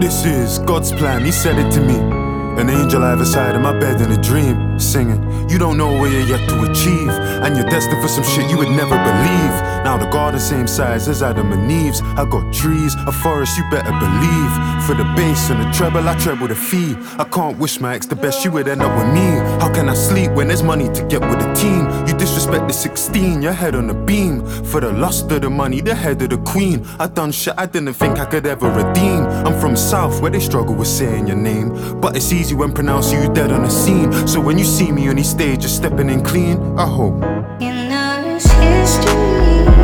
This is God's plan, he said it to me. An angel either side of my bed in a dream, singing, you don't know where you're yet to achieve, and you're destined for some shit you would never believe. Now the garden same size as Adam and Eve's. I got trees, a forest you better believe. For the bass and the treble, I treble the fee. I can't wish my ex the best, she would end up with me. How can I sleep when there's money to get with the team? You disrespect the 16, your head on the beam. For the lust of the money, the head of the queen. I done shit I didn't think I could ever redeem. I'm from South where they struggle with saying your name, but it's easy when pronouncing you dead on the scene. So when you see me on these stages stepping in clean, I hope you know it's history.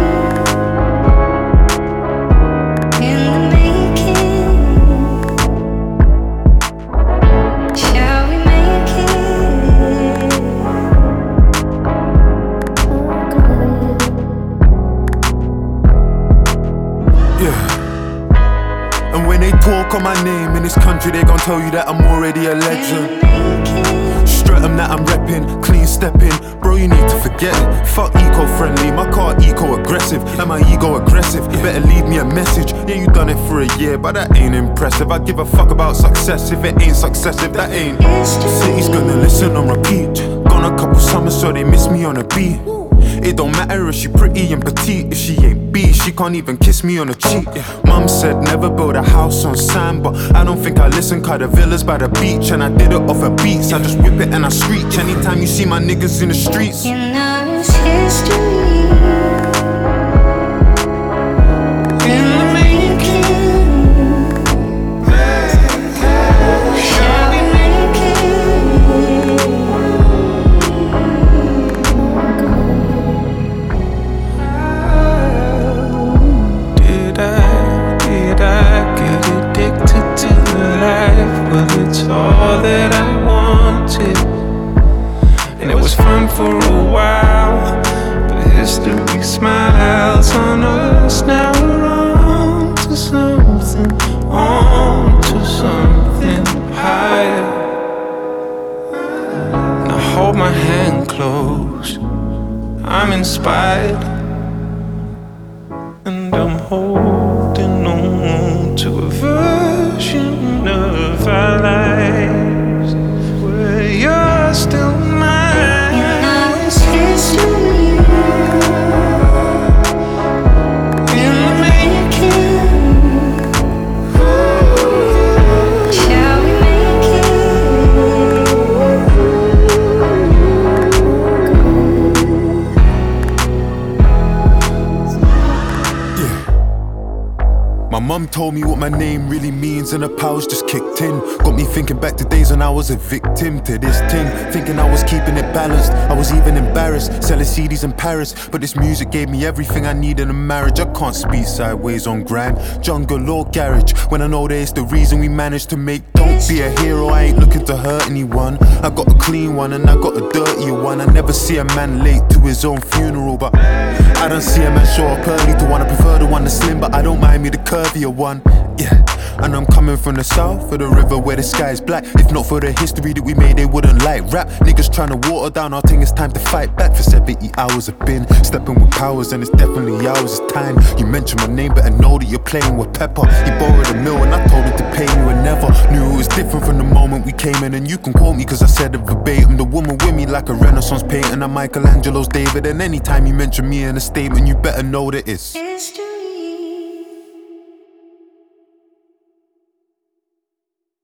talk on my name in this country, they gon' tell you that I'm already a legend. Strut 'em that I'm reppin', clean stepping. Bro, you need to forget it. Fuck eco-friendly, my car eco-aggressive. And my ego aggressive, you better leave me a message. Yeah, you done it for a year, but that ain't impressive. I give a fuck about success if it ain't successive, that ain't. City's gonna listen on repeat. Gone a couple summers so they miss me on a beat. It don't matter if she pretty and petite. If she ain't B, she can't even kiss me on the cheek. Mum said never build a house on sand, but I don't think I listen, cause the villas by the beach. And I did it off of beats, I just whip it and I screech. Anytime you see my niggas in the streets, you know it's history. All that I wanted, and it was fun for a while, but history smiles on us. Now we're on to something higher. Now hold my hand close, I'm inspired, and I'm holding on to a version of our lives where you're still mine. You know it's history in the making. Shall we make my mum told me what my name really means, and the powers just kicked in. Got me thinking back to days when I was a victim to this thing. Thinking I was keeping it balanced, I was even embarrassed. Selling CDs in Paris, but this music gave me everything I need in a marriage. I can't speed sideways on grime, jungle or garage, when I know that it's the reason we managed to make. Don't be a hero, I ain't looking to hurt anyone. I got a clean one and I got a dirtier one. I never see a man late to his own funeral, but I don't see a man show up early to one. I prefer the one that's slim, but I don't mind me the curvier one. Yeah, and I'm coming from the south of the river where the sky is black. If not for the history that we made, they wouldn't like rap. Niggas trying to water down our thing, it's time to fight back. For 70 hours I've been stepping with powers, and it's definitely ours. It's time you mention my name, better know that you're playing with pepper. He borrowed a mill and I told him to pay me, and never knew it was different from the moment we came in. And you can quote me cause I said it verbatim. The woman with me like a Renaissance painting, I'm Michelangelo's David. And anytime you mention me in a statement, you better know that it's